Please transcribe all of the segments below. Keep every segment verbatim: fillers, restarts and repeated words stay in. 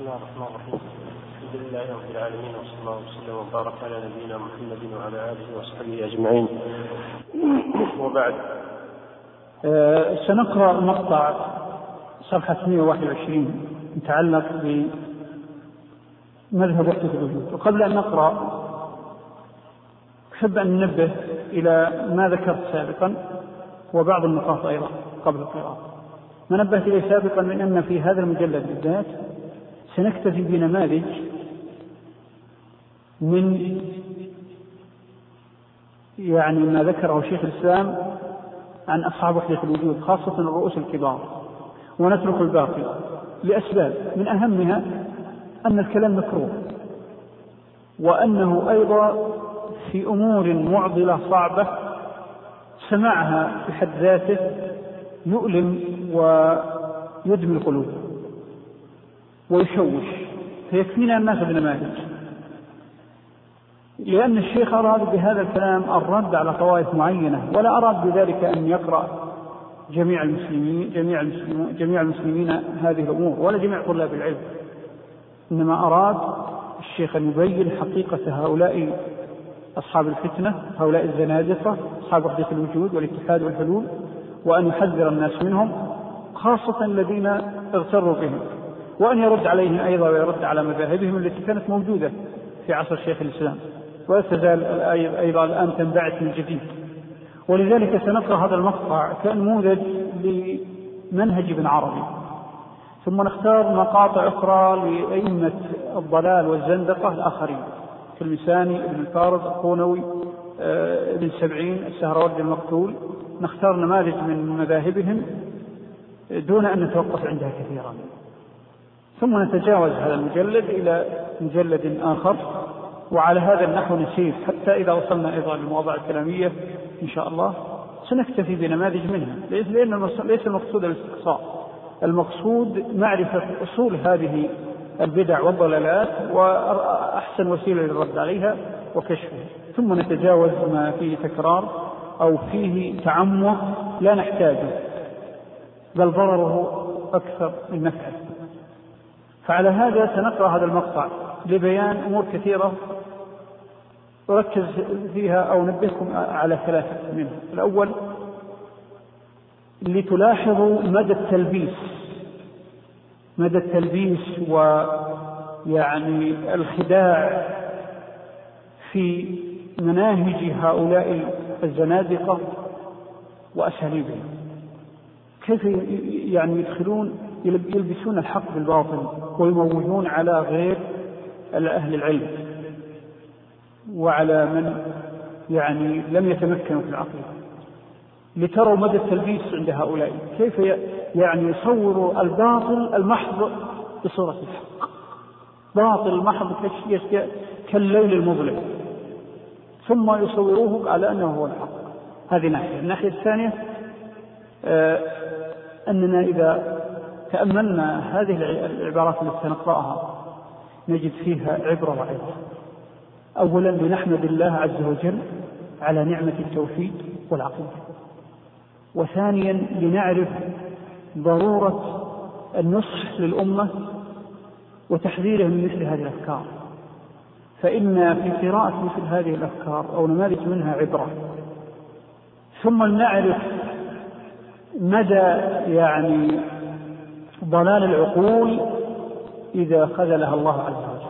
بسم الله الرحمن الرحيم. الحمد لله رب العالمين، وصلى الله وسلم وبارك على نبينا محمد وعلى آله وصحبه أجمعين، وبعد. أه سنقرأ مقطع صفحة مئة وواحد وعشرين يتعلق بمذهب وحدة الوجود. وقبل أن نقرأ أحب أن ننبه إلى ما ذكرت سابقا وبعض النقاط أيضا قبل القراءة. ما نبهت إليه سابقا من أن في هذا المجلد بالذات سنكتفي بنماذج من يعني ما ذكره شيخ الإسلام عن أصحاب وحدة الوجود، خاصة الرؤوس الكبار، ونترك الباقي لأسباب من أهمها أن الكلام مكروه، وأنه أيضا في أمور معضلة صعبة سماعها في حد ذاته يؤلم ويدمي القلوب ويشوش، فيكفينا أن نأخذ نماذج، لأن الشيخ أراد بهذا الكلام الرد على طوائف معينة، ولا أراد بذلك أن يقرأ جميع المسلمين جميع المسلمين, جميع المسلمين هذه الأمور ولا جميع طلاب العلم، إنما أراد الشيخ أن يبين حقيقة هؤلاء أصحاب الفتنة، هؤلاء الزنادقة أصحاب وحدة الوجود والاتحاد والحلول، وأن يحذر الناس منهم خاصة الذين اغتروا بهم، وأن يرد عليهم أيضا ويرد على مذاهبهم التي كانت موجودة في عصر شيخ الإسلام ولا تزال أيضا الآن تنبعث من جديد. ولذلك سنقرأ هذا المقطع كنموذج لمنهج ابن عربي، ثم نختار مقاطع أخرى لأئمة الضلال والزندقة الآخرين كالمساني، ابن الفارض، القونوي، ابن سبعين، السهروردي المقتول. نختار نماذج من مذاهبهم دون أن نتوقف عندها كثيرا، ثم نتجاوز هذا المجلد إلى مجلد آخر، وعلى هذا النحو نسير حتى إذا وصلنا أيضا للمواضع الكلامية إن شاء الله سنكتفي بنماذج منها، لأن ليس المقصود الاستقصاء، المقصود معرفة أصول هذه البدع والضلالات وأحسن وسيلة للرد عليها وكشفها، ثم نتجاوز ما فيه تكرار أو فيه تعمق لا نحتاجه بل ضرره أكثر من نفعه. فعلى هذا سنقرأ هذا المقطع لبيان أمور كثيرة أركز فيها أو نبهكم على ثلاثة منها. الأول لتلاحظوا مدى التلبيس مدى التلبيس ويعني الخداع في مناهج هؤلاء الزنادقة وأساليبهم، كيف يعني يدخلون يلبسون الحق بالباطل ويموجون على غير أهل العلم وعلى من يعني لم يتمكنوا في العقيدة، لتروا مدى التلبيس عند هؤلاء، كيف يعني يصوروا الباطل المحض بصورة الحق، باطل محض كالليل المظلم، ثم يصوروه على أنه هو الحق. هذه ناحية. الناحية الثانية آه أننا إذا تأملنا هذه العبارات التي سنقرأها نجد فيها عبرة وعظة. أولا لنحمد الله عز وجل على نعمة التوحيد والعقيدة، وثانيا لنعرف ضرورة النصح للأمة وتحذيرهم من مثل هذه الأفكار، فإن في قراءة مثل هذه الأفكار أو نماذج منها عبرة. ثم لنعرف مدى يعني ضلال العقول إذا خذلها الله عز وجل.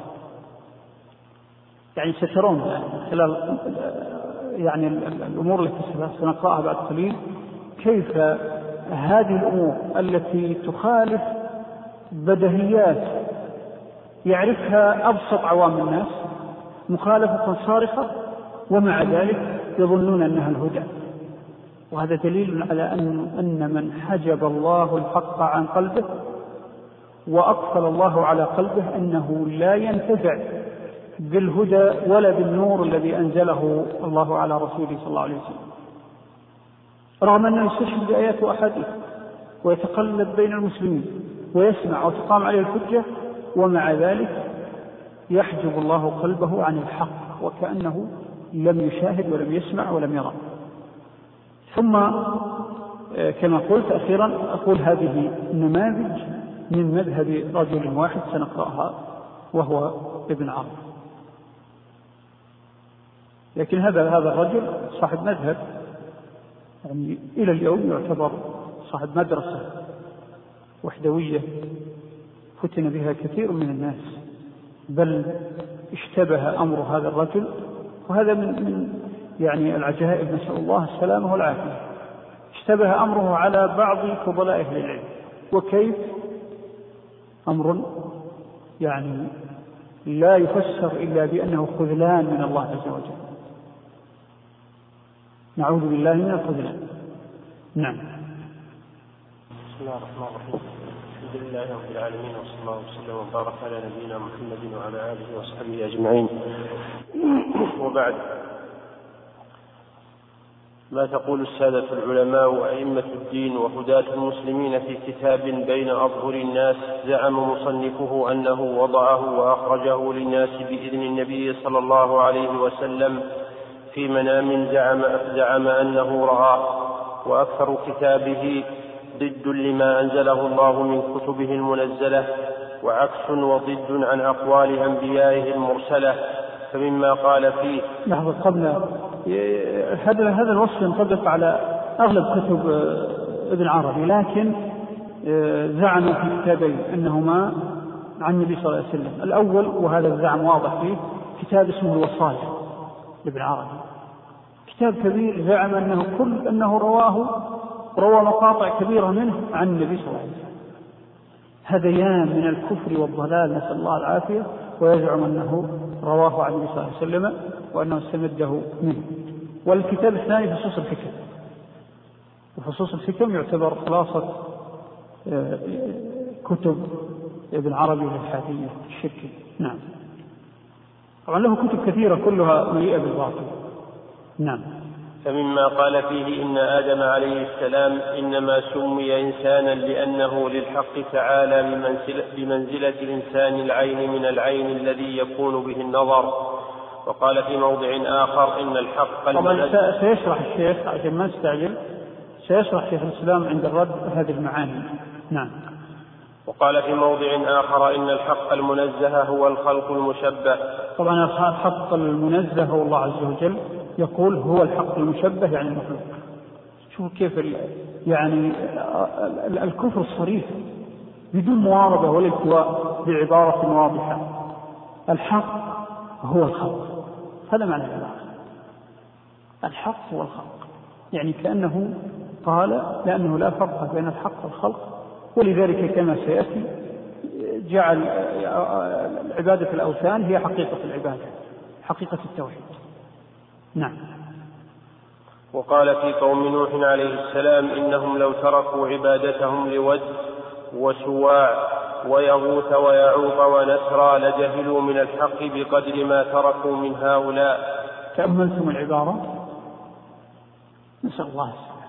يعني سترون خلال يعني الأمور التي سنقرأها بعد قليل كيف هذه الأمور التي تخالف بديهيات يعرفها أبسط عوام الناس مخالفة صارخة، ومع ذلك يظنون أنها الهدى. وهذا دليل على أن, أن من حجب الله الحق عن قلبه وأقفل الله على قلبه أنه لا ينتفع بالهدى ولا بالنور الذي أنزله الله على رسوله صلى الله عليه وسلم، رغم أنه يستشهد بآيات وأحاديث ويتقلب بين المسلمين ويسمع وتقام عليه الحجة، ومع ذلك يحجب الله قلبه عن الحق وكأنه لم يشاهد ولم يسمع ولم يرى. ثم كما قلت أخيرا أقول هذه النماذج من مذهب رجل واحد سنقرأها وهو ابن عربي. لكن هذا هذا الرجل صاحب مذهب، يعني إلى اليوم يعتبر صاحب مدرسة وحدوية فتن بها كثير من الناس، بل اشتبه أمر هذا الرجل، وهذا من, من يعني العجائب، نسأل الله السلامة والعافية. اشتبه أمره على بعض فضلاء أهل العلم، وكيف أمر يعني لا يفسر إلا بأنه خذلان من الله عز وجل، نعوذ بالله من الخذلان. نعم. بسم الله الرحمن الرحيم، الحمد لله رب العالمين، وصلى الله وسلم وبارك على نبينا محمد وعلى آله وصحبه أجمعين. وبعد، ما تقول السادة العلماء وأئمة الدين وهداة المسلمين في كتاب بين أظهر الناس زعم مصنفه أنه وضعه وأخرجه للناس بإذن النبي صلى الله عليه وسلم في منام زعم, زعم أنه رآه، وأكثر كتابه ضد لما أنزله الله من كتبه المنزلة، وعكس وضد عن أقوال أنبيائه المرسلة. فمما قال فيه لحظة قبل هذا هذا الوصف ينطبق على أغلب كتب ابن عربي، لكن زعم في كتابين أنهما عن النبي صلى الله عليه وسلم. الأول، وهذا الزعم واضح فيه، كتاب اسمه الوصايا لابن عربي، كتاب كبير زعم أنه كل أنه رواه روى مقاطع كبيرة منه عن النبي صلى الله عليه وسلم. هذيان من الكفر والضلال، نسأل الله العافية، ويزعم أنه رواه عن النبي صلى الله عليه وسلم وأنه استمده منه. والكتاب الثاني فصوص الحكم، وفصوص الحكم يعتبر خلاصة كتب ابن عربي الحادية الشركي. نعم. طبعا له كتب كثيرة كلها مليئة بالباطل. نعم. فمما قال فيه إن آدم عليه السلام إنما سمي إنسانا لأنه للحق تعالى بمنزلة إنسان العين من العين الذي يكون به النظر. وقال في موضع آخر إن الحق طبعا سيشرح الشيخ عشان ما نستعجل، سيشرح شيخ الإسلام عند الرد هذه المعاني. نعم. وقال في موضع آخر إن الحق المنزه هو الخلق المشبه. طبعا الحق المنزه هو الله عز وجل، يقول هو الحق المشبه يعني المخلوق. شوفوا كيف يعني الكفر الصريح بدون مواربة ولا التواء، بعبارة واضحة: الحق هو الخلق. هذا معنى العبارة، الحق هو الخلق، يعني كأنه قال لأنه لا فرق بين الحق والخلق، ولذلك كما سيأتي جعل عبادة الأوثان هي حقيقة العبادة، حقيقة التوحيد. نعم. وقال في قوم نوح عليه السلام إنهم لو تركوا عبادتهم لود وسواع ويغوث ويعوق ونسرا لجهلوا من الحق بقدر ما تركوا من هؤلاء. تأملتم العبارة؟ نسأل الله السلام.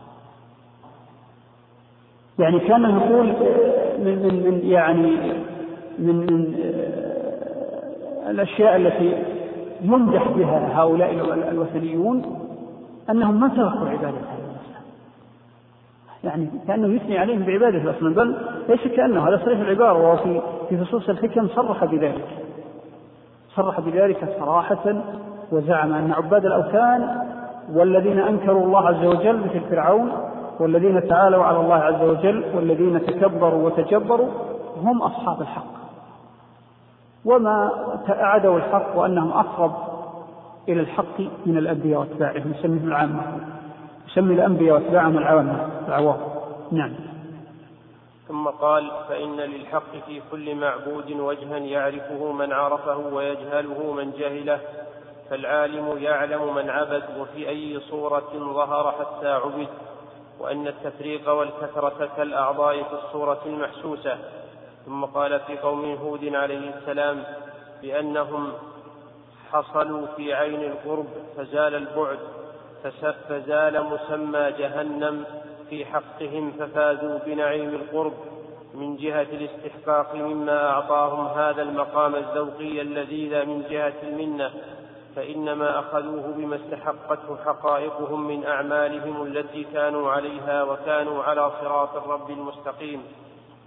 يعني كان يقول من, من, من يعني من, من الأشياء التي يمدح بها هؤلاء الوثنيون أنهم ما تركوا عبادة الأصنام، يعني كأنه يثني عليهم بعبادة الأصنام، بل ليس كأنه، هذا صريح العبارة، وهو في في فصوص الحكم صرح بذلك صرح بذلك صراحة، وزعم أن عباد الأوثان والذين أنكروا الله عز وجل مثل فرعون، والذين تعالوا على الله عز وجل، والذين تكبروا وتجبروا هم أصحاب الحق، وما عدوا الحق، وأنهم أقرب إلى الحق من الأنبياء واتباعهم، يسميهم العامة، يسمي الأنبياء واتباعهم العوام العوام. نعم. ثم قال فإن للحق في كل معبود وجها يعرفه من عرفه ويجهله من جهله، فالعالم يعلم من عبد وفي أي صورة ظهر حتى عبد، وأن التفريق والكثرة كالأعضاء في الصورة المحسوسة. ثم قال في قوم هود عليه السلام بأنهم حصلوا في عين القرب فزال البعد، فزال مسمى جهنم في حقهم، ففازوا بنعيم القرب من جهة الاستحقاق مما أعطاهم هذا المقام الذوقي اللذيذ من جهة المنة، فإنما أخذوه بما استحقته حقائقهم من أعمالهم التي كانوا عليها، وكانوا على صراط الرب المستقيم.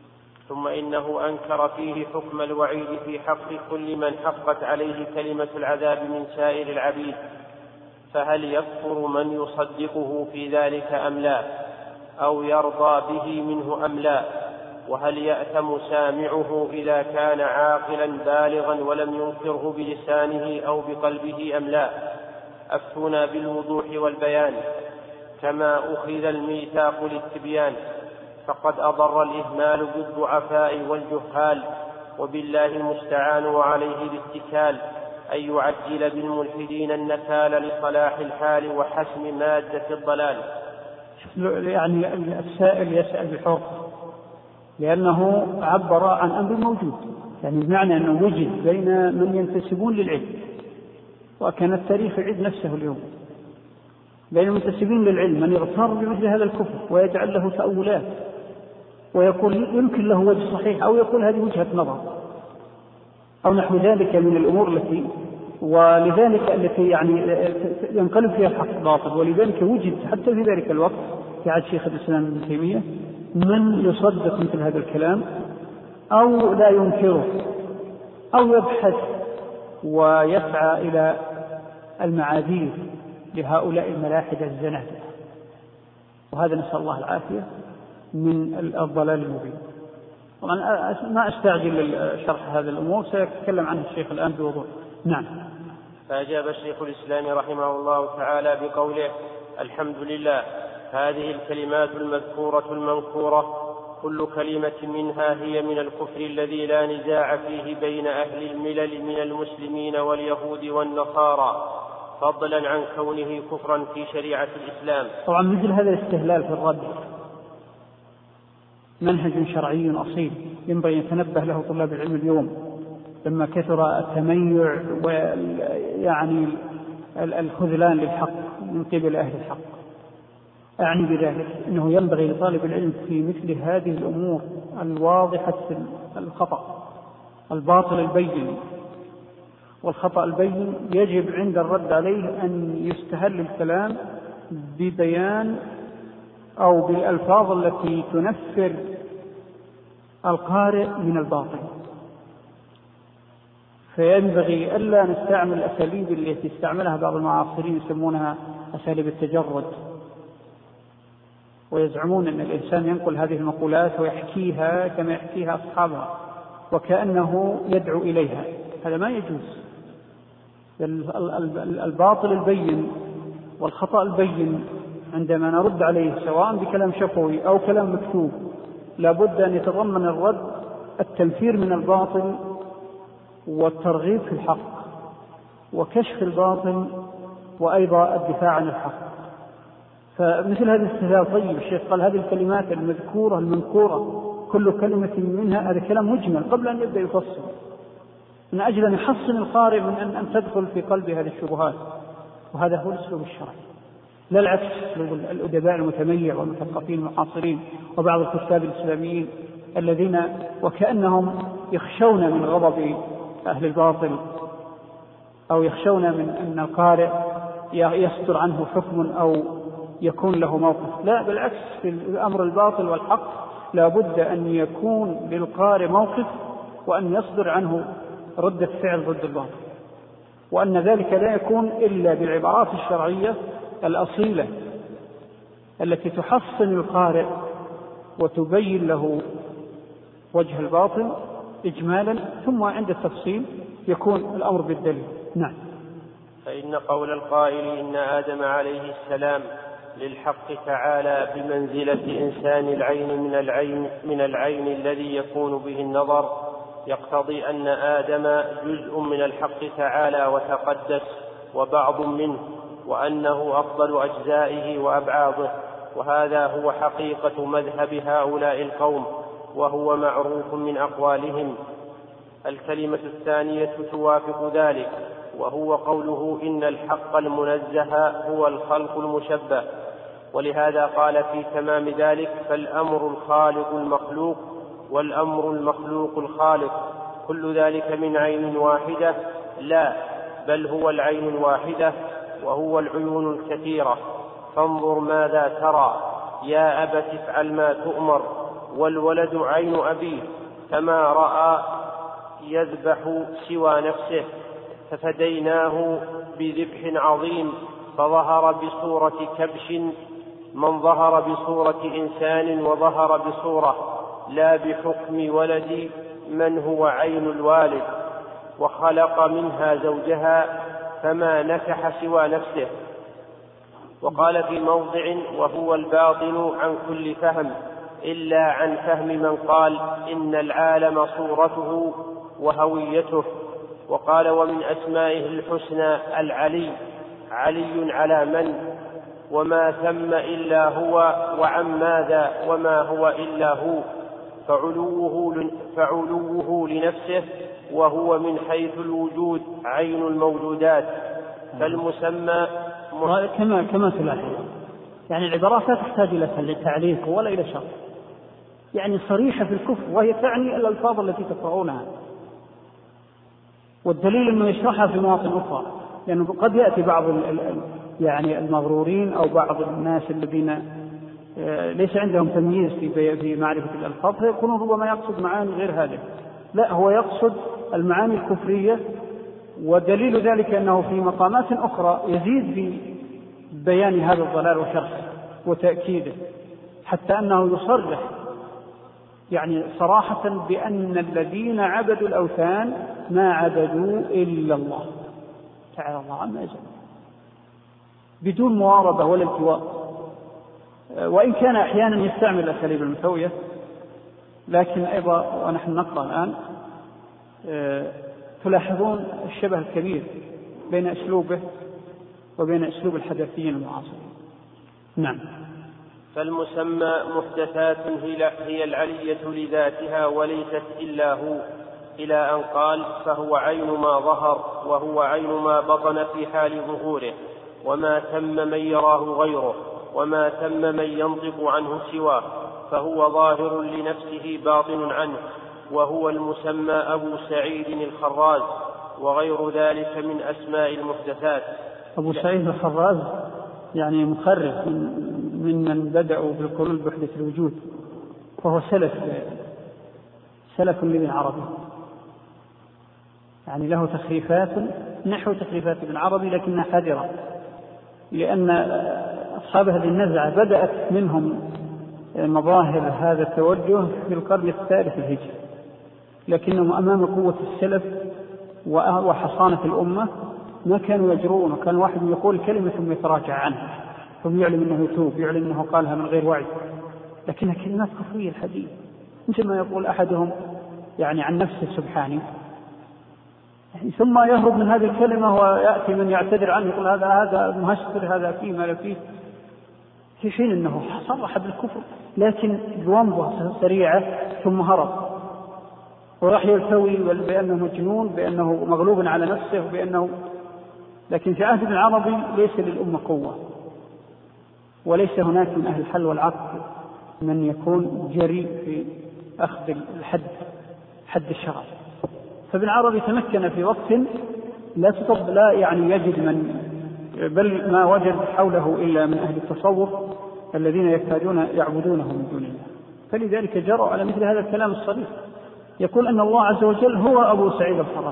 ثم إنه أنكر فيه حكم الوعيد في حق كل من حقت عليه كلمة العذاب من سائر العبيد، فهل يكفر من يصدقه في ذلك أم لا، أو يرضى به منه أم لا؟ وهل يأثم سامعه إذا كان عاقلا بالغا ولم ينكره بلسانه أو بقلبه أم لا؟ أفتونا بالوضوح والبيان، كما أخذ الميثاق للتبيان، فقد أضر الإهمال بالضعفاء والجهال، وبالله المستعان وعليه الاتكال، أن يعجل بالملحدين النكال لصلاح الحال وحسم مادة الضلال. يعني السائل يسأل بحر لأنه عبر عن أمر موجود، يعني بمعنى أنه وجد بين من ينتسبون للعلم، وكان التاريخ يعيد نفسه اليوم بين المنتسبين للعلم من يغتر بمثل هذا الكفر ويجعل له تأولات ويقول يمكن له وجه صحيح، أو يقول هذه وجهة نظر أو نحو ذلك من الأمور التي ولذلك التي يعني ينقلب فيها الحق باطل. ولذلك وجد حتى في ذلك الوقت في عهد شيخ الإسلام ابن تيمية من يصدق مثل هذا الكلام أو لا ينكره أو يبحث ويسعى إلى المعاذير لهؤلاء الملاحدة الزنادقة، وهذا نسأل الله العافية من الضلال المبين. طبعا ما أستعجل شرح هذه الأمور، سيتكلم عنها الشيخ الآن بوضوح. نعم. فأجاب الشيخ الإسلام رحمه الله تعالى بقوله: الحمد لله، هذه الكلمات المذكورة المنكورة كل كلمة منها هي من الكفر الذي لا نزاع فيه بين أهل الملل من المسلمين واليهود والنصارى، فضلا عن كونه كفرا في شريعة الإسلام. طبعا مثل هذا الاستهلال في الرد منهج شرعي أصيل ينبغي أن يتنبه له طلاب العلم اليوم، لما كثر التميع ويعني الخذلان للحق من قبل أهل الحق. أعني بذلك أنه ينبغي لطالب العلم في مثل هذه الأمور الواضحة الخطأ الباطل البين والخطأ البين يجب عند الرد عليه أن يستهل الكلام ببيان أو بالألفاظ التي تنفر القارئ من الباطل. فينبغي ألا نستعمل الأساليب التي استعملها بعض المعاصرين يسمونها أساليب التجرد، ويزعمون أن الإنسان ينقل هذه المقولات ويحكيها كما يحكيها أصحابها وكأنه يدعو إليها. هذا ما يجوز. الباطل البين والخطأ البين عندما نرد عليه سواء بكلام شفوي أو كلام مكتوب لابد أن يتضمن الرد التنفير من الباطل والترغيب في الحق وكشف الباطل وأيضا الدفاع عن الحق. فمثل هذا الاستهلاك طيب. الشيخ قال هذه الكلمات المذكورة المنكورة كل كلمة منها، هذا كلام مجمل قبل أن يبدأ يفصل من أجل أن يحصن القارئ من أن, أن تدخل في قلب هذه الشبهات. وهذا هو الأسلوب الشرعي، لا العكس. الأدباء المتميع والمثقفين المعاصرين وبعض الكتاب الإسلاميين الذين وكأنهم يخشون من غضب أهل الباطل أو يخشون من أن القارئ يصدر عنه حكم أو يكون له موقف. لا، بالعكس، في الأمر الباطل والحق لا بد أن يكون للقارئ موقف وأن يصدر عنه ردة فعل ضد الباطل، وأن ذلك لا يكون إلا بالعبارات الشرعية الأصيلة التي تحصن القارئ وتبين له وجه الباطل إجمالا، ثم عند التفصيل يكون الأمر بالدليل. نعم. فإن قول القائل إن آدم عليه السلام للحق تعالى بمنزلة إنسان العين من العين من العين الذي يكون به النظر يقتضي أن آدم جزء من الحق تعالى وتقدس وبعض منه، وأنه أفضل أجزائه وأبعاضه، وهذا هو حقيقة مذهب هؤلاء القوم، وهو معروف من أقوالهم. الكلمة الثانية توافق ذلك، وهو قوله إن الحق المنزه هو الخلق المشبه، ولهذا قال في تمام ذلك: فالأمر الخالق المخلوق والأمر المخلوق الخالق، كل ذلك من عين واحدة؟ لا، بل هو العين الواحدة وهو العيون الكثيرة. فانظر ماذا ترى، يا أبت افعل ما تؤمر، والولد عين أبيه فما رأى يذبح سوى نفسه، ففديناه بذبح عظيم، فظهر بصورة كبش، من ظهر بصورة إنسان وظهر بصورة لا بحكم ولد من هو عين الوالد، وخلق منها زوجها فما نكح سوى نفسه. وقال في موضع: وهو الباطن عن كل فهم إلا عن فهم من قال إن العالم صورته وهويته. وقال: ومن أسمائه الحسنى العلي، علي على من وما ثم إلا هو، وعن ماذا وما هو إلا هو، فعلوه, فعلوه لنفسه، وهو من حيث الوجود عين الموجودات. فالمسمى كما كما تلاحظ، يعني العبارات لا تحتاج إلى تعليق ولا إلى شرح، يعني صريحة في الكفر، وهي تعني الألفاظ التي تقرؤونها، والدليل أنه يشرحها في مواطن أخرى، لأنه يعني قد يأتي بعض يعني المغرورين أو بعض الناس الذين ليس عندهم تمييز في معرفة الألفاظ، فيكونون ربما يقصد معاني غير هذه. لا، هو يقصد المعاني الكفرية، ودليل ذلك أنه في مقامات أخرى يزيد في بيان هذا الضلال وشرحه وتأكيده، حتى أنه يصرح يعني صراحة بأن الذين عبدوا الأوثان ما عبدوا إلا الله تعالى الله عما يزال، بدون مواربة ولا التواء، وإن كان أحيانا يستعمل الأساليب المسوية، لكن أيضا ونحن نقرأ الآن تلاحظون الشبه الكبير بين أسلوبه وبين أسلوب الحدثيين المعاصرين. نعم. فالمسمى محدثات هي العلية لذاتها وليست إلا هو، إلى أن قال: فهو عين ما ظهر، وهو عين ما بطن في حال ظهوره، وما تم من يراه غيره، وما تم من ينطق عنه سواه، فهو ظاهر لنفسه باطن عنه، وهو المسمى أبو سعيد الخراز، وغير ذلك من أسماء المحدثات. أبو سعيد الخراز يعني مخرج من من بدأوا بالقرون بحدث الوجود، فهو سلف سلف لابن عربي، يعني له تخريفات نحو تخريفات ابن عربي لكنها حذرة، لأن أصحاب هذه النزعة بدأت منهم مظاهر هذا التوجه في القرن الثالث الهجري، لكنهم أمام قوة السلف وحصانة الأمة ما كانوا يجرون، وكان واحد يقول كلمة ثم يتراجع عنها، ثم يعلم أنه يتوب، يعلم أنه قالها من غير وعي، لكنها كلمات كفرية الحديث، مثل ما يقول أحدهم يعني عن نفسه سبحانه، يعني ثم يهرب من هذه الكلمة ويأتي من يعتذر عنه يقول هذا هذا مهستر، هذا فيه ما لا فيه، في حين أنه صرح بالكفر لكن بومضة سريعة ثم هرب وراح يلتوي بأنه مجنون، بأنه مغلوب على نفسه، بأنه لكن في عهد العربي ليس للأمة قوة، وليس هناك من أهل الحل والعقد من يكون جريء في أخذ الحد حد الشرع. فابن عربي تمكن في وقت لا تطب لا يعني يجد من، بل ما وجد حوله إلا من أهل التصوف الذين يكادون يعبدونه من دون الله، فلذلك جروا على مثل هذا الكلام الصريح، يقول أن الله عز وجل هو أبو سعيد الخراز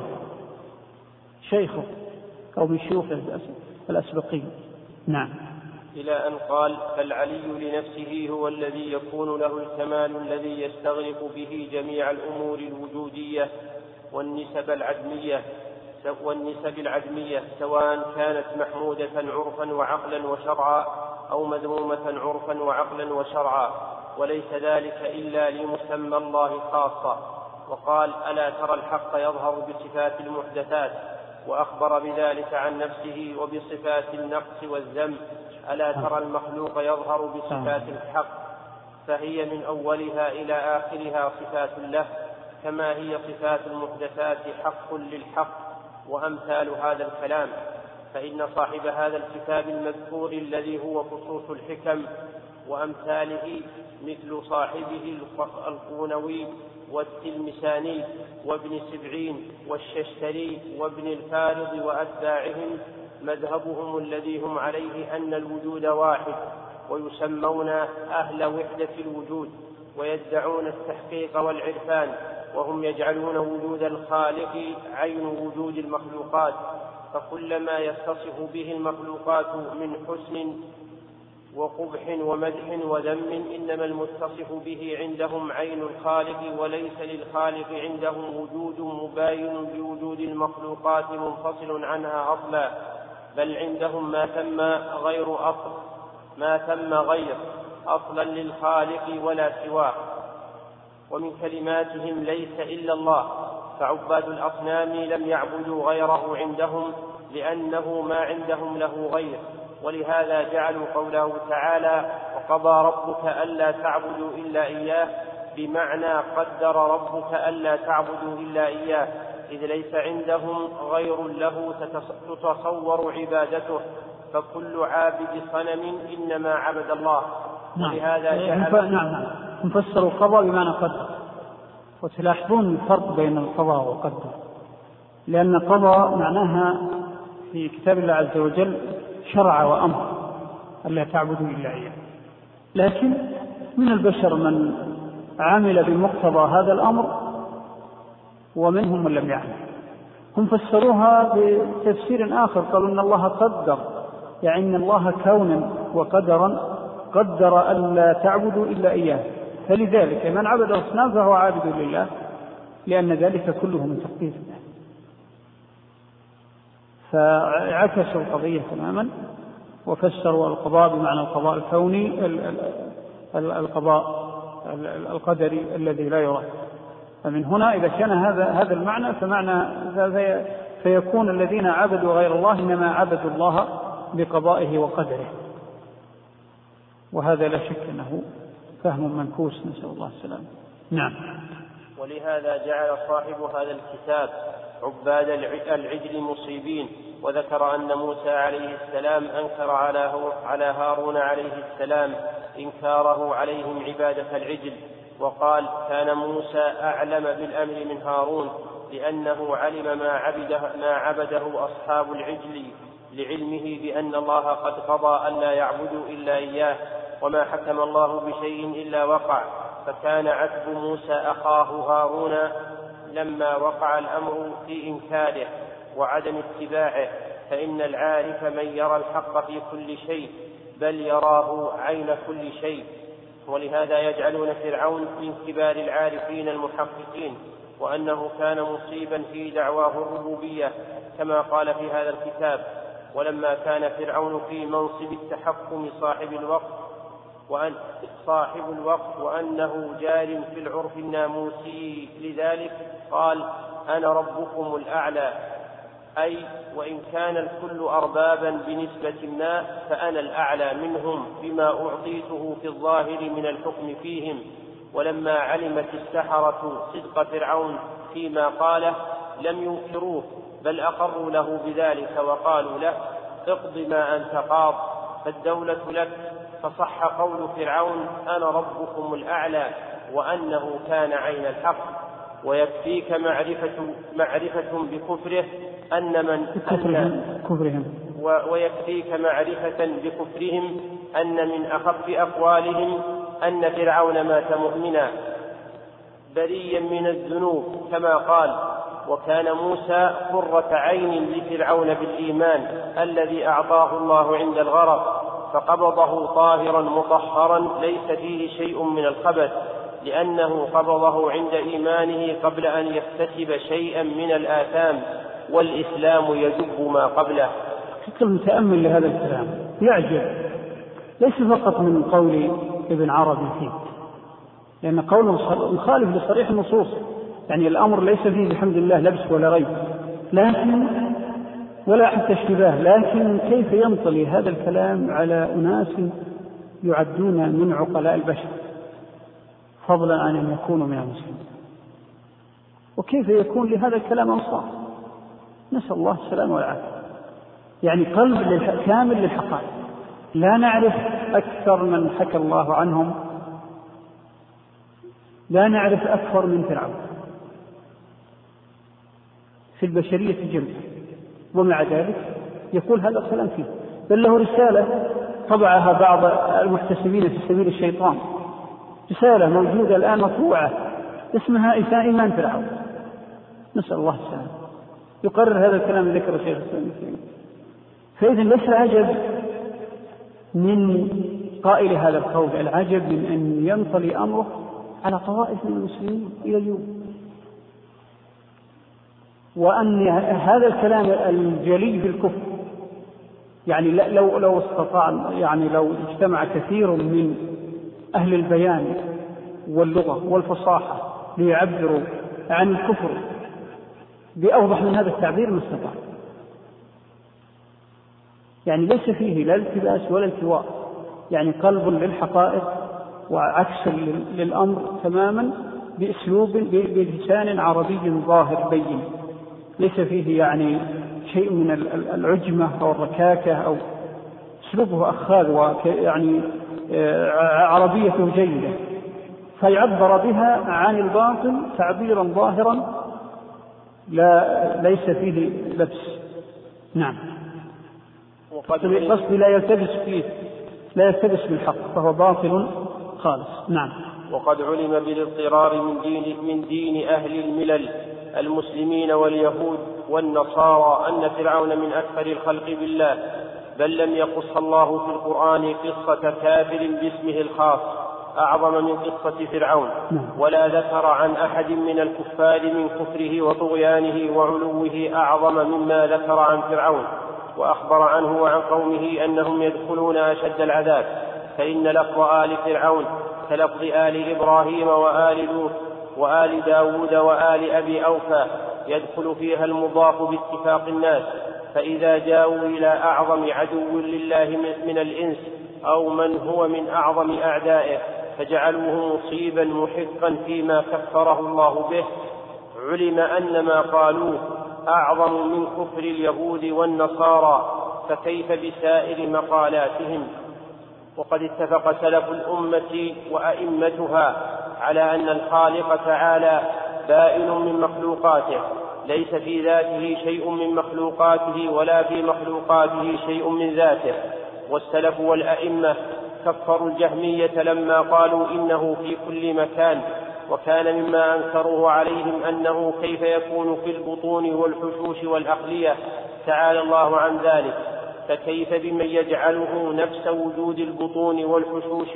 شيخه أو من شيوخ الأسبقين. نعم. إلى أن قال: فالعلي لنفسه هو الذي يكون له الكمال الذي يستغرق به جميع الأمور الوجودية والنسب العدمية والنسب العدمية سواء كانت محمودة عرفا وعقلا وشرعا أو مذمومة عرفا وعقلا وشرعا، وليس ذلك إلا لمسمى الله خاصة. وقال: ألا ترى الحق يظهر بصفات المحدثات، وأخبر بذلك عن نفسه وبصفات النقص والذم. ألا ترى المخلوق يظهر بصفات الحق، فهي من أولها إلى آخرها صفات له، كما هي صفات المحدثات حق للحق وأمثال هذا الكلام. فإن صاحب هذا الكتاب المذكور الذي هو فصوص الحكم وأمثاله مثل صاحبه القونوي والتلمساني وابن سبعين والششتري وابن الفارض وأتباعهم مذهبهم الذي هم عليه أن الوجود واحد، ويسمون أهل وحدة الوجود، ويدعون التحقيق والعرفان، وهم يجعلون وجود الخالق عين وجود المخلوقات، فكلما يتصف به المخلوقات من حسن وقبح ومدح وذم إنما المتصف به عندهم عين الخالق، وليس للخالق عندهم وجود مباين بوجود المخلوقات منفصل عنها أصلا، بل عندهم ما ثم غير أصل ما ثم غير أصلا للخالق ولا سواه. ومن كلماتهم ليس إلا الله، فعباد الأصنام لم يعبدوا غيره عندهم لأنه ما عندهم له غير، ولهذا جعلوا قوله تعالى وقضى ربك ألا تعبدوا إلا إياه بمعنى قدر ربك ألا تعبدوا إلا إياه، إذ ليس عندهم غير له تتصور عبادته، فكل عابد صنم إنما عبد الله. نعم. ولهذا جعل نعم نفسر القضاء بمعنى قدر، وتلاحظون الفرق بين القضاء والقدر، لأن القضاء معناها في كتاب الله عز وجل شرع وأمر ألا تعبدوا إلا إياه، لكن من البشر من عمل بمقتضى هذا الأمر ومنهم من لم يعمل. هم فسروها بتفسير آخر، قالوا إن الله قدر، يعني إن الله كونا وقدرا قدر ألا تعبدوا إلا إياه، فلذلك من عبد الأصنام فهو عابد لله، لأن ذلك كله من تقدير الله. فعكسوا القضية تماما وفسروا القضاء بمعنى القضاء الكوني القضاء القدري الذي لا يراد. فمن هنا إذا كان هذا هذا المعنى فمعنى فيكون الذين عبدوا غير الله إنما عبدوا الله بقضائه وقدره، وهذا لا شك أنه فهم منكوس، نسأل الله السلامة. نعم. ولهذا جعل صاحب هذا الكتاب عباد العجل مصيبين، وذكر أن موسى عليه السلام أنكر على هارون عليه السلام إنكاره عليهم عبادة العجل، وقال كان موسى أعلم بالأمر من هارون، لأنه علم ما عبده, ما عبده أصحاب العجل لعلمه بأن الله قد قضى ألا يعبدوا إلا إياه، وما حكم الله بشيء إلا وقع، فكان عتب موسى أخاه هارون لما وقع الأمر في إنكاره وعدم اتباعه، فإن العارف من يرى الحق في كل شيء بل يراه عين كل شيء. ولهذا يجعلون فرعون من كبار العارفين المحققين، وأنه كان مصيبا في دعواه الربوبية كما قال في هذا الكتاب. ولما كان فرعون في منصب التحكم صاحب الوقت وأن صاحب الوقت وأنه جار في العرف الناموسي، لذلك قال أنا ربكم الأعلى، أي وإن كان الكل أربابا بنسبة ما فأنا الأعلى منهم بما أعطيته في الظاهر من الحكم فيهم. ولما علمت السحرة صدق فرعون فيما قاله لم ينكروه، بل أقروا له بذلك وقالوا له اقض ما أنت قاض فالدولة لك. فصح قول فرعون أنا ربكم الأعلى وأنه كان عين الحق. ويكفيك معرفة, معرفة بكفره أن من كفرهم كفرهم ويكفيك معرفة بكفرهم أن من أخف أقوالهم أن فرعون مات مؤمنا بريا من الذنوب كما قال وكان موسى قرة عين لفرعون بالإيمان الذي أعطاه الله عند الغرق، فقبضه طاهرا مطهرا ليس فيه شيء من الخبث، لأنه قبضه عند إيمانه قبل أن يكتسب شيئا من الآثام، والإسلام يجب ما قبله. فكر المتأمل لهذا الكلام يعجب، ليس فقط من قول ابن عربي فيه، لأن قوله مخالف لصريح النصوص، يعني الأمر ليس فيه بحمد الله لبس ولا ريب، لكن ولا حتى اشتباه، لكن كيف ينطلي هذا الكلام على أناس يعدون من عقلاء البشر فضلا عن أن يكونوا من المسلمين؟ وكيف يكون لهذا الكلام أنصار؟ نسأل الله السلامة والعافية. يعني قلب كامل للحقائق، لا نعرف أكثر من حكى الله عنهم، لا نعرف أكثر من فرعون في البشرية جميعا، ومع ذلك يقول هذا الكلام فيه، بل له رسالة طبعها بعض المحتسبين في سبيل الشيطان، رسالة موجودة الآن مطبوعة اسمها إيمان فرعون، نسأل الله السلامة. يقرر هذا الكلام ذكر الشيخ الإسلام ابن تيمية. فإذن ليس العجب من قائل هذا القول، العجب من أن ينطلي أمره على طوائف من المسلمين إلى اليوم، وأن هذا الكلام الجلي بالكفر، يعني لو لو استطاع، يعني لو اجتمع كثير من أهل البيان واللغة والفصاحة ليعبروا عن الكفر بأوضح من هذا التعبير ما استطاع. يعني ليس فيه لا التباس ولا التواء، يعني قلب للحقائق وعكس للأمر تماما، بأسلوب بلسان عربي ظاهر بين، ليس فيه يعني شيء من العجمة أو الركاكة، أو أسلوبه أخاذ ويعني عربيته جيدة، فيعبر بها عن الباطل تعبيرا ظاهرا لا ليس فيه لبس. نعم. قصدي لا يلتبس فيه، لا يلتبس بالحق، فهو باطل خالص. نعم. وقد علم بالاضطرار من دين, من دين أهل الملل المسلمين واليهود والنصارى أن فرعون من أكثر الخلق بالله، بل لم يقص الله في القرآن قصة كافر باسمه الخاص أعظم من قصة فرعون، ولا ذكر عن أحد من الكفار من كفره وطغيانه وعلوه أعظم مما ذكر عن فرعون، وأخبر عنه وعن قومه أنهم يدخلون أشد العذاب، فإن لفظ آل فرعون كلفظ آل إبراهيم وآل لوط وآل داود وآل أبي أوفى، يدخل فيها المضاف باتفاق الناس، فإذا جاءوا إلى أعظم عدو لله من الإنس أو من هو من أعظم أعدائه فجعلوه مصيبا محقا فيما كفره الله به، علم أن ما قالوه أعظم من كفر اليهود والنصارى، فكيف بسائر مقالاتهم؟ وقد اتفق سلف الأمة وأئمتها على أن الخالق تعالى بائن من مخلوقاته، ليس في ذاته شيء من مخلوقاته ولا في مخلوقاته شيء من ذاته. والسلف والأئمة كفروا الجهمية لما قالوا إنه في كل مكان، وكان مما أنكروه عليهم أنه كيف يكون في البطون والحشوش والأخلية، تعالى الله عن ذلك، فكيف بمن يجعله نفس وجود البطون والحشوش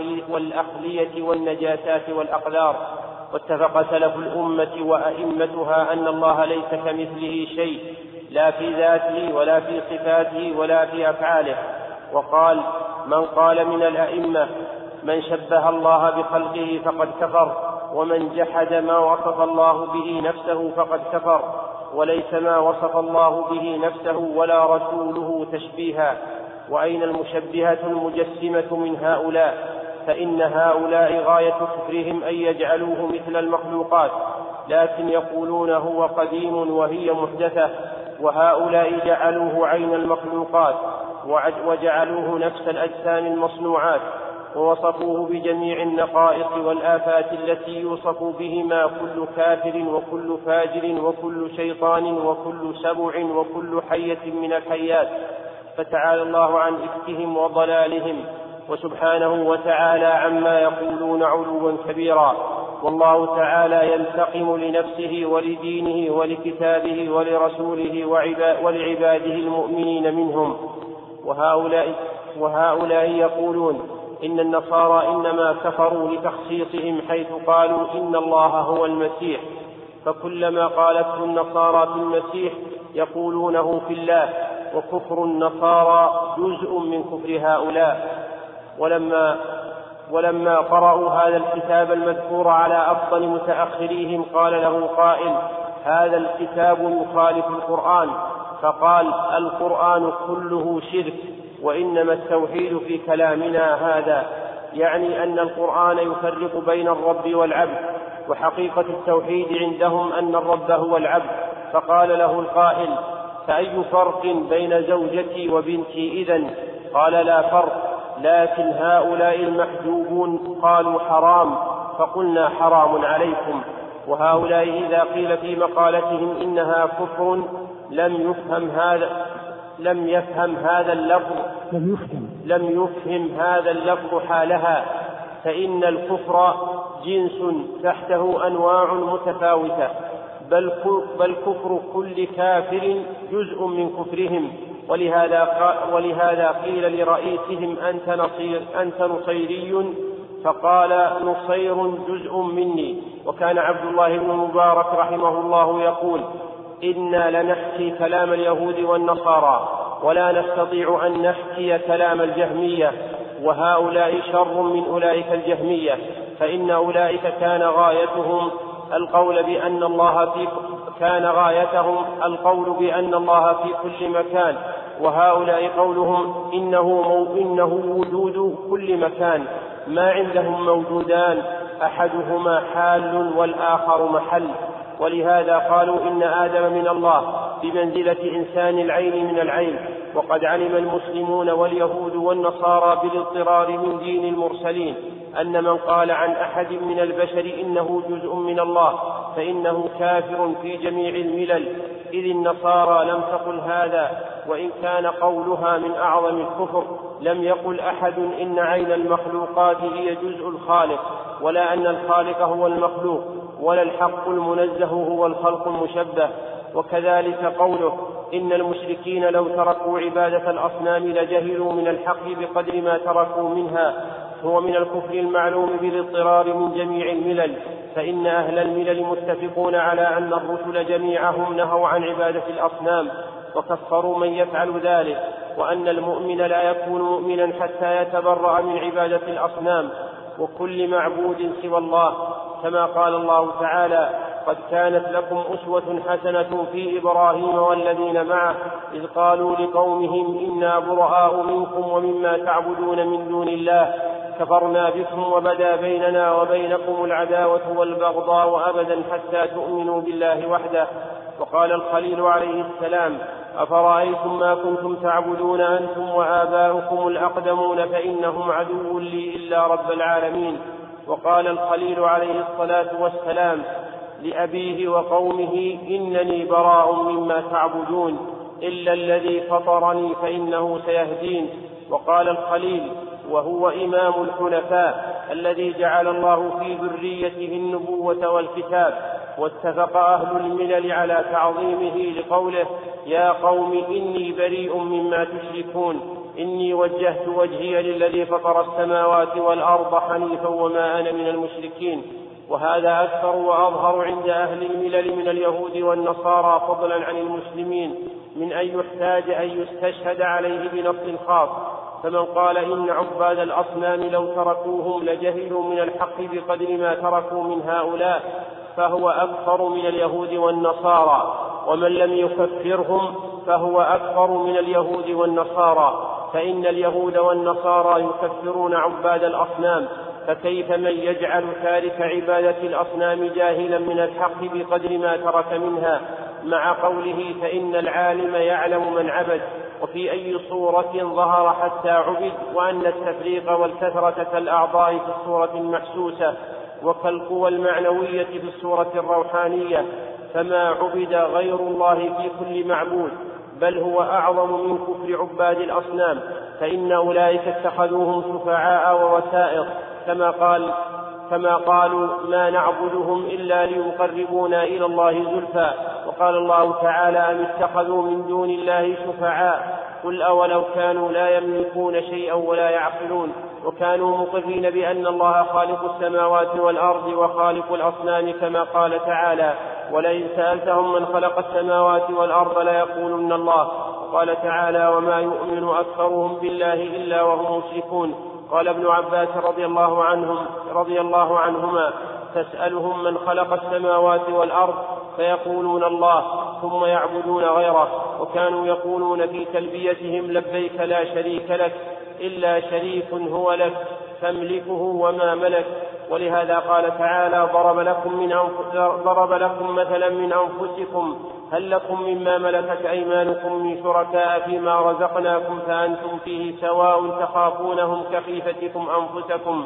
والأخلية والنجاسات والأقدار. واتفق سلف الأمة وأئمتها أن الله ليس كمثله شيء، لا في ذاته ولا في صفاته ولا في أفعاله. وقال من قال من الأئمة من شبه الله بخلقه فقد كفر، ومن جحد ما وصف الله به نفسه فقد كفر، وليس ما وصف الله به نفسه ولا رسوله تشبيها. وأين المشبهة المجسمة من هؤلاء؟ فإن هؤلاء غاية كفرهم أن يجعلوه مثل المخلوقات، لكن يقولون هو قديم وهي محدثة، وهؤلاء جعلوه عين المخلوقات وجعلوه نفس الأجسام المصنوعات، ووصفوه بجميع النقائص والآفات التي يوصف بهما كل كافر وكل فاجر وكل شيطان وكل سبع وكل حية من الحيات، فتعالى الله عن إفكهم وضلالهم، وسبحانه وتعالى عما يقولون علوا كبيرا. والله تعالى ينتقم لنفسه ولدينه ولكتابه ولرسوله ولعباده المؤمنين منهم. وهؤلاء, وهؤلاء يقولون إن النصارى إنما كفروا لتخصيصهم حيث قالوا إن الله هو المسيح، فكلما قالته النصارى في المسيح يقولونه في الله، وكفر النصارى جزء من كفر هؤلاء. ولما, ولما قرأوا هذا الكتاب المذكور على أفضل متأخريهم قال له قائل هذا الكتاب يخالف القرآن، فقال القرآن كله شرك، وإنما التوحيد في كلامنا هذا، يعني أن القرآن يفرق بين الرب والعبد، وحقيقة التوحيد عندهم أن الرب هو العبد. فقال له القائل فأي فرق بين زوجتي وبنتي إذن؟ قال لا فرق، لكن هؤلاء المحجوبون قالوا حرام، فقلنا حرام عليكم. وهؤلاء إذا قيل في مقالتهم إنها كفر لم يفهم هذا لم يفهم هذا اللفظ لم يفهم, لم يفهم هذا اللفظ حالها، فإن الكفر جنس تحته أنواع متفاوتة، بل كفر كل كافر جزء من كفرهم. ولهذا, ولهذا قيل لرئيسهم أنت, نصير أنت نصيري، فقال نصير جزء مني. وكان عبد الله بن مبارك رحمه الله يقول إنا لنحكي كلام اليهود والنصارى ولا نستطيع أن نحكي كلام الجهمية، وهؤلاء شر من أولئك الجهمية، فإن أولئك كان غايتهم القول بأن الله في كان غايتهم القول بأن الله في كل مكان، وهؤلاء قولهم إنه, إنه وجود كل مكان، ما عندهم موجودان أحدهما حال والآخر محل. ولهذا قالوا إن آدم من الله بمنزلة إنسان العين من العين. وقد علم المسلمون واليهود والنصارى بالاضطرار من دين المرسلين أن من قال عن أحد من البشر إنه جزء من الله فإنه كافر في جميع الملل، إذ النصارى لم تقل هذا، وإن كان قولها من أعظم الكفر. لم يقل أحد إن عين المخلوقات هي جزء الخالق، ولا أن الخالق هو المخلوق، ولا الحق المنزه هو الخلق المشبه. وكذلك قوله إن المشركين لو تركوا عبادة الأصنام لجهلوا من الحق بقدر ما تركوا منها، هو من الكفر المعلوم بالاضطرار من جميع الملل، فإن أهل الملل متفقون على أن الرسل جميعهم نهوا عن عبادة الأصنام وكفروا من يفعل ذلك، وأن المؤمن لا يكون مؤمنا حتى يتبرأ من عبادة الأصنام وكل معبود سوى الله، كما قال الله تعالى قد كانت لكم أسوة حسنة في إبراهيم والذين معه إذ قالوا لقومهم إنا براء منكم ومما تعبدون من دون الله كفرنا بكم وبدا بيننا وبينكم العداوة والبغضاء أبدا حتى تؤمنوا بالله وحده. وقال الخليل عليه السلام أفرأيتم ما كنتم تعبدون أنتم وآباؤكم الأقدمون فإنهم عدو لي إلا رب العالمين. وقال الخليل عليه الصلاة والسلام لأبيه وقومه إنني براء مما تعبدون إلا الذي فطرني فإنه سيهدين. وقال الخليل وهو إمام الحنفاء الذي جعل الله في ذريته النبوة والكتاب، واتفق أهل الملل على تعظيمه لقوله يا قوم إني بريء مما تشركون إني وجهت وجهي للذي فطر السماوات والأرض حنيفا وما أنا من المشركين. وهذا أكثر وأظهر عند أهل الملل من اليهود والنصارى فضلا عن المسلمين من أن يحتاج أن يستشهد عليه بنص خاص. فمن قال إن عباد الأصنام لو تركوهم لجهلوا من الحق بقدر ما تركوا من هؤلاء فهو أكثر من اليهود والنصارى، ومن لم يكفرهم فهو أكثر من اليهود والنصارى، فإن اليهود والنصارى يكفرون عباد الأصنام، فكيف من يجعل تارك عبادة الأصنام جاهلا من الحق بقدر ما ترك منها، مع قوله فإن العالم يعلم من عبد وفي أي صورة ظهر حتى عبد، وأن التفريق والكثرة كالأعضاء في الصورة المحسوسة وكالقوى المعنوية في الصورة الروحانية، فما عبد غير الله في كل معبود، بل هو أعظم من كفر عباد الأصنام، فإن أولئك اتخذوهم شفعاء ووسائط كما قال كما قالوا ما نعبدهم إلا ليقربونا إلى الله زلفى. وقال الله تعالى أم اتخذوا من دون الله شفعاء قل أولو كانوا لا يملكون شيئا ولا يعقلون وكانوا مقرين بأن الله خالق السماوات والأرض وخالق الأصنام، كما قال تعالى ولئن سألتهم من خلق السماوات والأرض ليقولن الله. وقال تعالى وما يؤمن أكثرهم بالله إلا وهم مشركون. قال ابن عباس رضي الله عنهم رضي الله عنهما تسألهم من خلق السماوات والأرض فيقولون الله ثم يعبدون غيره، وكانوا يقولون في تلبيتهم لبيك لا شريك لك إلا شريك هو لك تملكه وما ملك. ولهذا قال تعالى ضرب لكم, من ضرب لكم مثلا من أنفسكم هل لكم مما ملكت أيمانكم من شركاء فيما رزقناكم فأنتم فيه سواء تخافونهم كخيفتكم أنفسكم.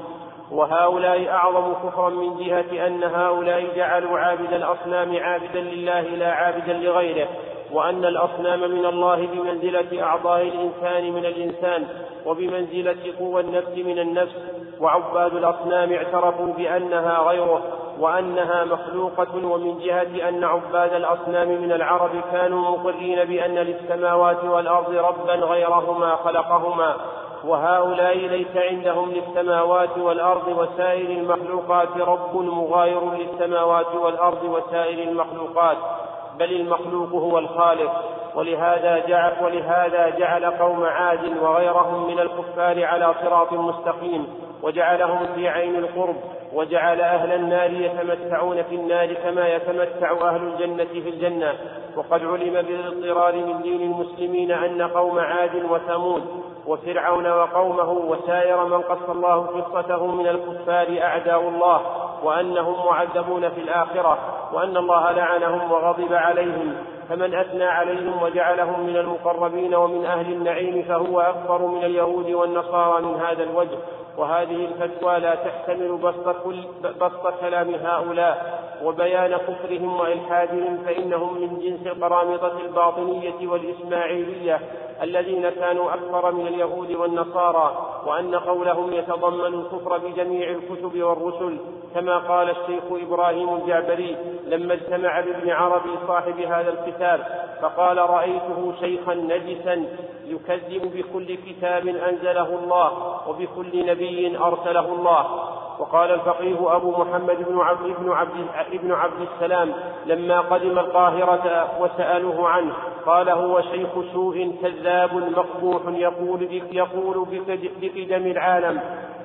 وهؤلاء أعظم كفرا من جهة أن هؤلاء جعلوا عابد الأصنام عابدا لله لا عابدا لغيره، وأن الأصنام من الله بمنزلة أعضاء الإنسان من الإنسان وبمنزلة قوى النفس من النفس، وعباد الأصنام اعترفوا بأنها غيره وأنها مخلوقة. ومن جهة أن عباد الأصنام من العرب كانوا مقرين بأن للسماوات والأرض ربا غيرهما خلقهما، وهؤلاء ليس عندهم للسماوات والأرض وسائر المخلوقات رب مغاير للسماوات والأرض وسائر المخلوقات، بل المخلوق هو الخالق. ولهذا جعل, ولهذا جعل قوم عاد وغيرهم من الكفار على صراط مستقيم، وجعلهم في عين القرب، وجعل أهل النار يتمتعون في النار كما يتمتع أهل الجنة في الجنة. وقد علم بالاضطرار من دين المسلمين أن قوم عاد وثمود وفرعون وقومه وسائر من قص الله قصته من الكفار أعداء الله، وأنهم معذبون في الآخرة، وأن الله لعنهم وغضب عليهم. فمن أثنى عليهم وجعلهم من المقربين ومن أهل النعيم فهو أكبر من اليهود والنصارى من هذا الوجه. وهذه الفتوى لا تحتمل بسط, كل بسط كلام هؤلاء وبيان كفرهم وإلحادهم، فإنهم من جنس القرامطة الباطنية والإسماعيلية الذين كانوا أكبر من اليهود والنصارى، وأن قولهم يتضمن الكفر بجميع الكتب والرسل، كما قال الشيخ إبراهيم الجعبري لما اجتمع بابن عربي صاحب هذا الكتاب فقال: رأيته شيخا نجسا يكذب بكل كتاب أنزله الله وبكل نبي أرسله الله. وقال الفقيه أبو محمد بن عبد, بن عبد, بن عبد السلام لما قدم القاهرة وسألوه عنه قال: هو شيخ سوء كذاب مقبوح يقول, يقول بقدم العالم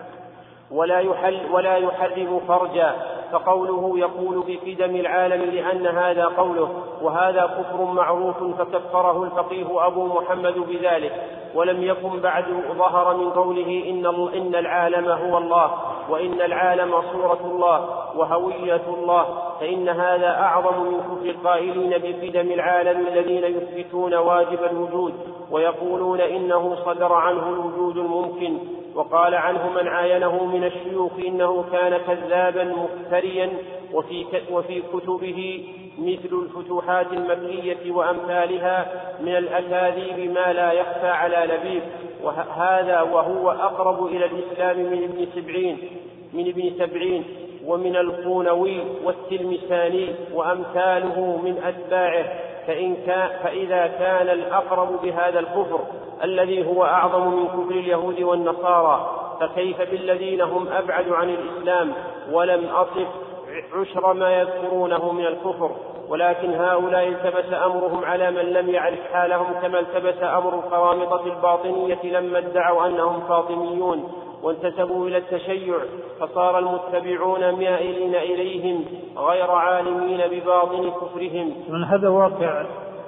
ولا يحل ولا يحرم فرجا، فقوله يقول بقدم العالم لأن هذا قوله، وهذا كفر معروف، فكفره الفقيه أبو محمد بذلك. ولم يكن بعد ظهر من قوله إن, إن العالم هو الله وإن العالم صورة الله وهوية الله، فإن هذا أعظم من كفر القائلين بقدم العالم الذين يثبتون واجب الوجود ويقولون إنه صدر عنه الوجود الممكن. وقال عنه من عاينه من الشيوخ إنه كان كذابا مفتريا، وفي, وفي كتبه مثل الفتوحات المكية وأمثالها من الأكاذيب ما لا يخفى على لبيب، وهذا وهو أقرب إلى الإسلام من ابن سبعين, من ابن سبعين ومن القونوي والتلمساني وأمثاله من أتباعه. فإن كان فإذا كان الأقرب بهذا الكفر الذي هو أعظم من كفر اليهود والنصارى، فكيف بالذين هم أبعد عن الإسلام ولم أصف عشر ما يذكرونه من الكفر؟ ولكن هؤلاء التبس أمرهم على من لم يعرف حالهم، كما التبس أمر القرامطة الباطنية لما ادعوا أنهم فاطميون وانتسبوا إلى التشيع، فصار المتبعون مائلين إليهم غير عالمين بباطن كفرهم. من هذا واقع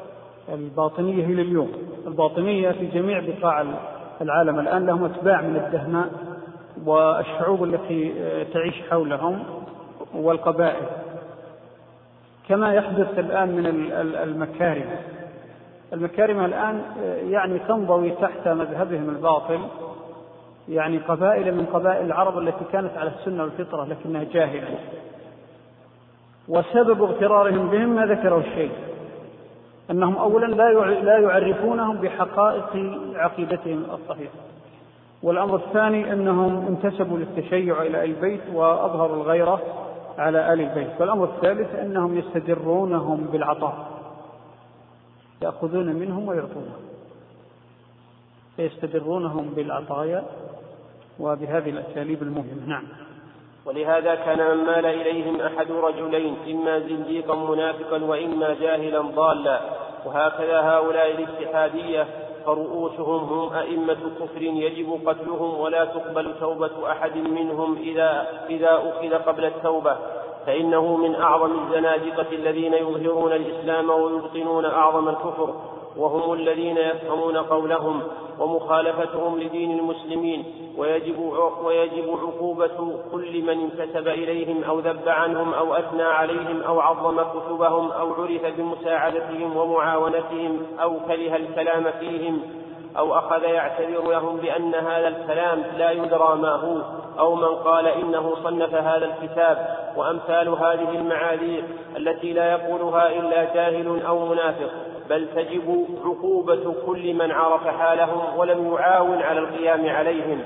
الباطنية إلى اليوم. الباطنية في جميع بقاع العالم الآن لهم أتباع من الدهماء والشعوب التي تعيش حولهم والقبائل، كما يحدث الآن من المكارم. المكارم الآن يعني تنضوي تحت مذهبهم الباطل، يعني قبائل من قبائل العرب التي كانت على السنة والفطرة لكنها جاهلة، وسبب اغترارهم بهم ما ذكره الشيخ أنهم أولا لا يعرفونهم بحقائق عقيدتهم الصحيحة، والأمر الثاني أنهم انتسبوا للتشيع إلى آل البيت وأظهروا الغيرة على آل البيت، والأمر الثالث أنهم يستدرونهم بالعطاء، يأخذون منهم ويعطونهم، فيستدرونهم بالعطايا وبهذه الأساليب المهمة. نعم. ولهذا كان من مال إليهم أحد رجلين، إما زنديقا منافقا وإما جاهلا ضالا، وهكذا هؤلاء الاتحادية فرؤوسهم هم أئمة كفر يجب قتلهم، ولا تقبل توبة أحد منهم إذا, إذا أخذ قبل التوبة، فإنه من أعظم الزنادقة الذين يظهرون الإسلام ويبطنون أعظم الكفر، وهم الذين يفهمون قولهم ومخالفتهم لدين المسلمين، ويجب, ويجب عقوبة كل من انتسب إليهم أو ذب عنهم أو أثنى عليهم أو عظم كتبهم أو عرف بمساعدتهم ومعاونتهم أو كره الكلام فيهم أو أخذ يعتبر لهم بأن هذا الكلام لا يدرى ما هو، أو من قال إنه صنف هذا الكتاب، وأمثال هذه المعاذير التي لا يقولها إلا جاهل أو منافق، بل تجب عقوبة كل من عرف حالهم ولم يعاون على القيام عليهم،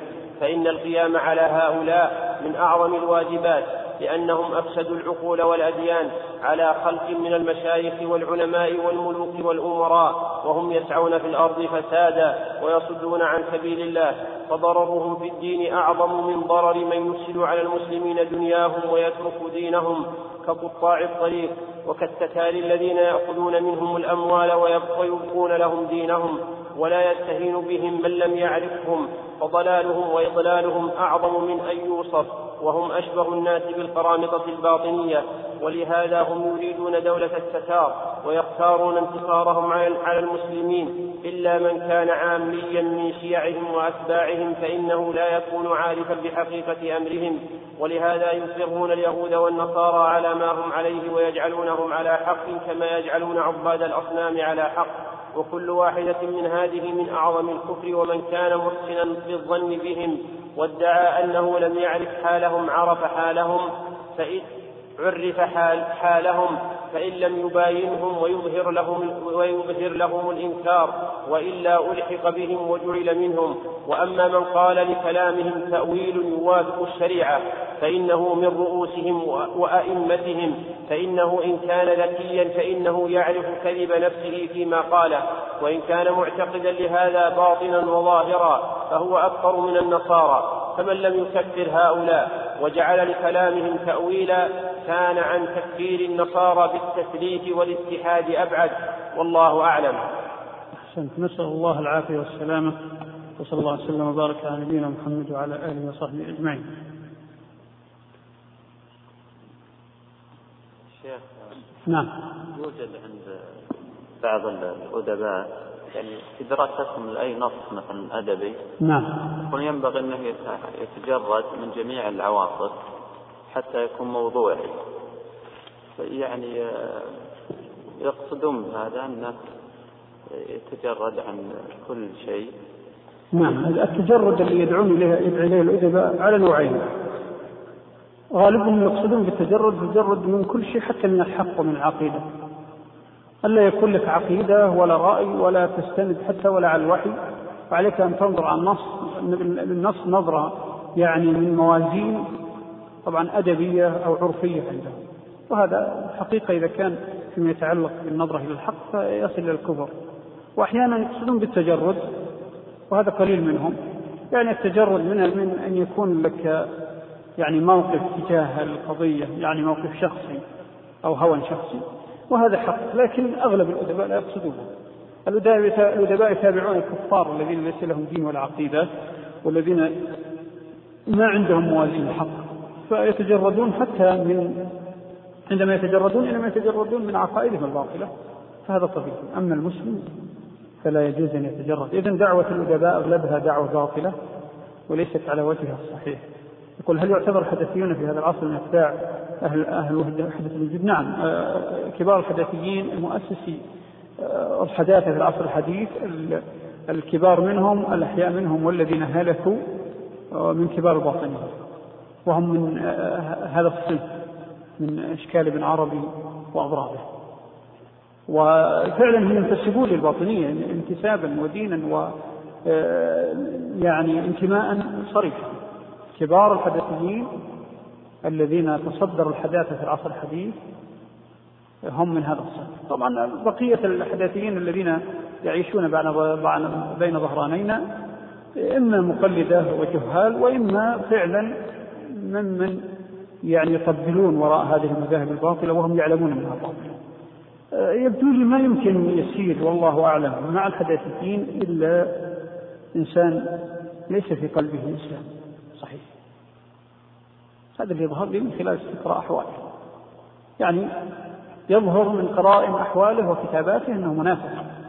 فإن القيام على هؤلاء من أعظم الواجبات، لأنهم أفسدوا العقول والأديان على خلق من المشايخ والعلماء والملوك والأمراء، وهم يسعون في الأرض فسادا ويصدون عن سبيل الله، فضررهم في الدين أعظم من ضرر من يفسد على المسلمين دنياهم ويترك دينهم، كقطاع الطريق وكالتتالي الذين يأخذون منهم الأموال ويبقون لهم دينهم، ولا يستهين بهم من لم يعرفهم، فضلالهم وإضلالهم أعظم من أن يوصف، وهم أشبه الناس بالقرامطة الباطنية. ولهذا هم يريدون دولة التتار ويختارون انتصارهم على المسلمين، إلا من كان عاميا من شيعهم وأتباعهم فإنه لا يكون عارفا بحقيقة أمرهم، ولهذا يصرون اليهود والنصارى على ما هم عليه ويجعلونهم على حق كما يجعلون عباد الأصنام على حق، وكل واحدة من هذه من أعظم الكفر. ومن كان محسنا بالظن بهم وادعى أنه لم يعرف حالهم عرف حالهم فإن عرف حال حالهم فإن لم يباينهم ويظهر لهم, ويظهر لهم الإنكار، وإلا ألحق بهم وجعل منهم. وأما من قال لكلامهم تأويل يوافق الشريعة فإنه من رؤوسهم وأئمتهم، فإنه إن كان ذكيا فإنه يعرف كذب نفسه فيما قاله، وإن كان معتقدا لهذا باطنا وظاهرا فهو أكثر من النصارى. فمن لم يكفر هؤلاء وجعل لكلامهم تأويلا كان عن تكفير النصارى بالتثليث والاتحاد أبعد، والله أعلم. أحسنت. نسأل الله العافية والسلامة، وصلى الله وسلم وبارك على نبينا محمد وعلى آله وصحبه أجمعين. شيخ، نعم. يوجد عند بعض الأدباء يعني في دراستهم لأي نص مثلا أدبي، نعم، يكون ينبغي أنه يتجرد من جميع العواطف حتى يكون موضوعي، يعني يقصدون بهذا أنه يتجرد عن كل شيء. نعم، التجرد اللي يدعون إليه يدعي إليه الأدباء على نوعين، غالبهم يقصدون بالتجرد التجرد من كل شيء حتى من الحق ومن العقيدة، ألا يكون لك عقيدة ولا رأي ولا تستند حتى ولا على الوحي، وعليك أن تنظر على النص النص نظرة يعني من موازين طبعا أدبية أو عرفية عندهم، وهذا حقيقة إذا كان فيما يتعلق بالنظرة إلى الحق فيصل إلى الكفر. وأحيانا يقصدون بالتجرد، وهذا قليل منهم، يعني التجرد من من أن يكون لك يعني موقف تجاه القضية، يعني موقف شخصي أو هوى شخصي، وهذا حق، لكن أغلب الأدباء لا يقصدونه. الأدباء يتابعون الكفار الذين ليس لهم دين ولا عقيدة، والذين ما عندهم موازين الحق، فيتجردون حتى من عندما يتجردون إنما يتجردون من عقائدهم الباطلة، فهذا طبيعي. أما المسلم فلا يجوز أن يتجرد. إذن دعوة الأدباء أغلبها دعوة باطلة وليست على وجهها الصحيح. يقول هل يعتبر الحدثيون في هذا العصر من أتباع أهل أهل الحدث الجديد؟ نعم، كبار الحدثيين المؤسسي الحداثة في العصر الحديث، الكبار منهم الأحياء منهم والذين هلكوا من كبار الباطنيين، وهم من هذا الصنف من أشكال ابن عربي وأضرابه، وفعلا هم ينتسبون للباطنية انتسابا ودينا و يعني انتماء صريحا. كبار الحدثيين الذين تصدروا الحداثة في العصر الحديث هم من هذا الصنف. طبعا بقية الحداثيين الذين يعيشون بين ظهرانين إما مقلدة وجهال، وإما فعلا ممن يعني يطبلون وراء هذه المذاهب الباطلة وهم يعلمون أنها باطلة. يبدو لي ما يمكن يسير والله أعلم مع الحداثيين إلا إنسان ليس في قلبه إسلام صحيح. هذا اللي يظهر لي من خلال استقراء أحواله، يعني يظهر من قرائن أحواله وكتاباته أنه منافق،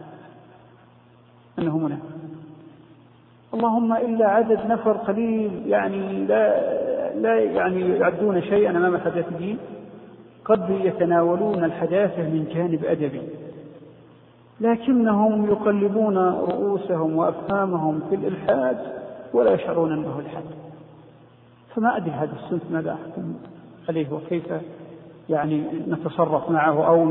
أنه منافق اللهم إلا عدد نفر قليل يعني لا لا يعني يعدون شيئا أمام الحداثيين، قد يتناولون الحداثة من جانب أدبي، لكنهم يقلبون رؤوسهم وأفهامهم في الإلحاد ولا يشعرون أنه الحاد. فما أدري هذا الصنف ماذا أحكم عليه وكيف يعني نتصرف معه أو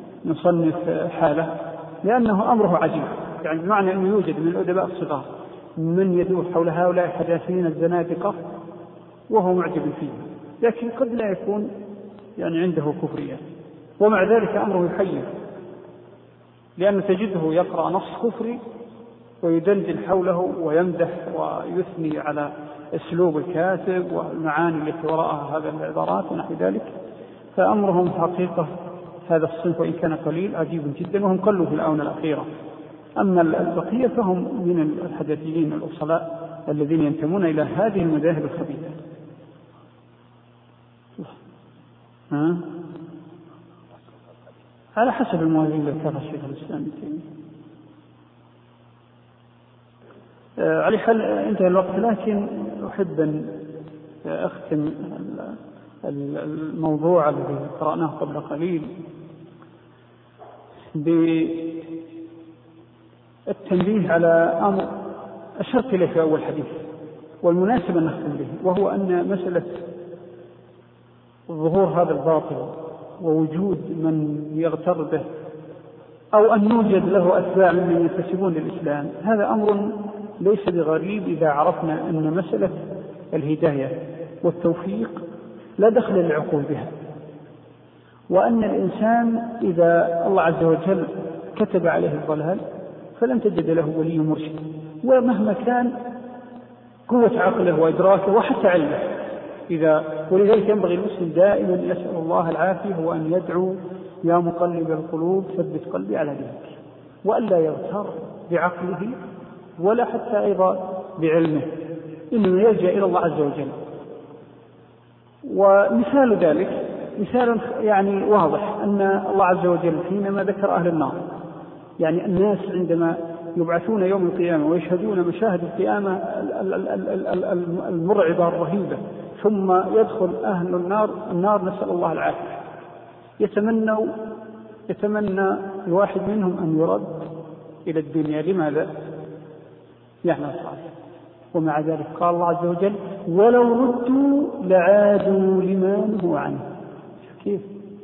نصنف حاله، لأنه أمره عجيب، يعني بمعنى أنه يوجد من الأدباء الصغار من يدور حول هؤلاء الحداثيين الزنادقة وهو معجب فيه، لكن قد لا يكون يعني عنده كفرية، ومع ذلك أمره يحير، لأن تجده يقرأ نص كفري ويدندن حوله ويمدح ويثني على أسلوب الكاتب والمعاني التي وراءها هذه العبارات ونحو ذلك. فأمرهم حقيقة هذا الصنف وإن كان قليل عجيب جدا، وهم قلوا في الآونة الأخيرة. أما البقية فهم من الحداثيين الأصلاء الذين ينتمون إلى هذه المذاهب الخبيثة. ها؟ على حسب الموازين اللي ذكرها الشيخ الإسلام ابن تيمية. على حال انتهى الوقت، لكن أحب أن أختم الموضوع الذي قرأناه قبل قليل بالتنبيه على أمر أشرت إليه في أول حديث والمناسب أن نختم به، وهو أن مسألة ظهور هذا الباطل ووجود من يغتر به أو أن يوجد له أتباع من ينتسبون للإسلام، هذا أمر ليس بغريب إذا عرفنا أن مسألة الهداية والتوفيق لا دخل للعقول بها، وأن الإنسان إذا الله عز وجل كتب عليه الضلال فلن تجد له ولي مرشد، ومهما كان قوة عقله وإدراكه وحتى علمه إذا. ولذلك ينبغي المسلم دائما يسأل الله العافية وأن يدعو يا مقلب القلوب ثبت قلبي على دينك، وألا يغتر بعقله ولا حتى أيضا بعلمه، إنه يلجأ إلى الله عز وجل. ومثال ذلك مثال يعني واضح أن الله عز وجل حينما ذكر أهل النار، يعني الناس عندما يبعثون يوم القيامة ويشهدون مشاهد القيامة المرعبة الرهيبة، ثم يدخل أهل النار النار نسأل الله العافية، يتمنوا يتمنى الواحد منهم أن يرد إلى الدنيا. لماذا؟ يعمل صالحا. ومع ذلك قال الله عز وجل ولو ردوا لعادوا لما نهوا عنه. كيف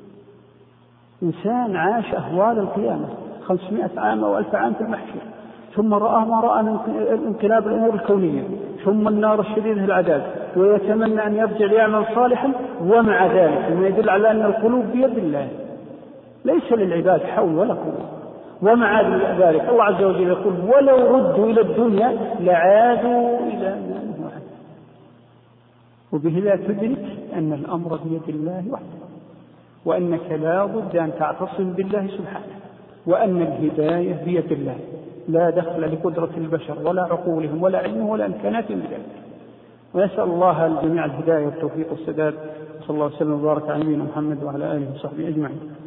إنسان عاش أهوال القيامة خمسمائة عام أو ألف عام في المحشر، ثم رأى ما رأى من انقلاب الأمور الكونية، ثم النار الشديدة العذاب، ويتمنى أن يرجع ليعمل صالحا، ومع ذلك ما يدل على أن القلوب بيد الله ليس للعباد حول ولا قوة. ومع ذلك الله عز وجل يقول ولو ردوا إلى الدنيا لعادوا إلى ما نهوا عنه. وبه لا تدرك أن الأمر بيد الله وحده، وأنك لا بد أن تعتصم بالله سبحانه، وأن الهداية بيد الله لا دخل لقدرة البشر ولا عقولهم ولا علمهم ولا إمكاناتهم بذلك. ونسأل الله الجميع الهداية والتوفيق والسداد. صلى الله وسلم وبارك على نبينا محمد وعلى آله وصحبه أجمعين.